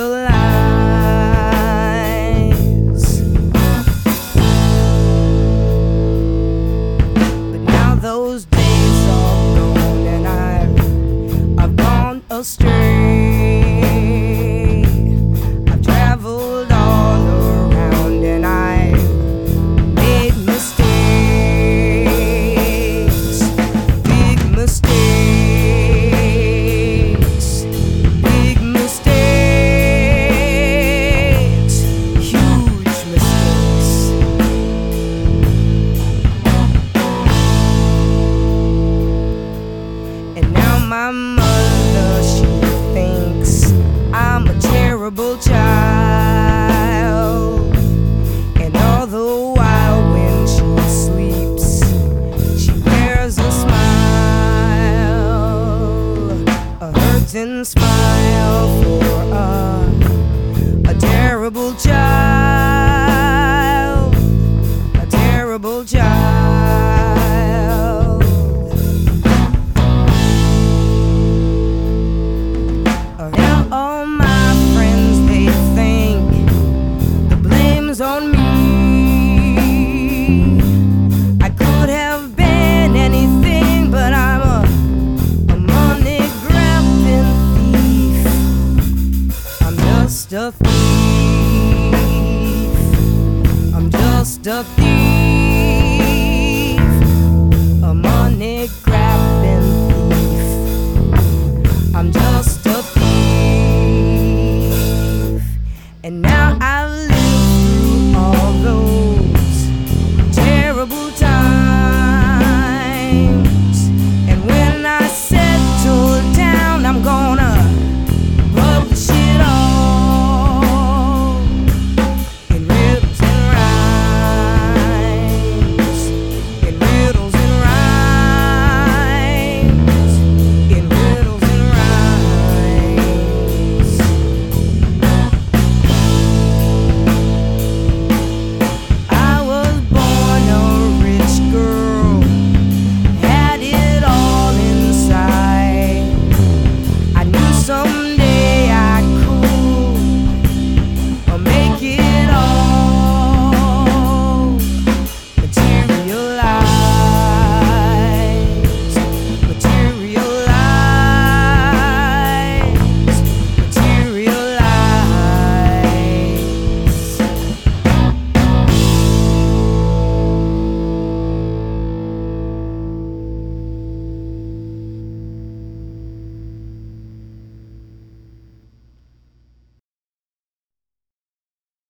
realize. But now those days are gone and I've gone astray. I've traveled all around and I've made mistakes, big mistakes, big mistakes, huge mistakes. And now my mother, she thinks I'm a terrible child. And all the while when she sleeps, she wears a smile, a hurting smile for a terrible child, a terrible child. Now all my friends, they think the blame's on me. I could have been anything, but I'm a money-grabbing thief. I'm just a thief. I'm just a thief. A money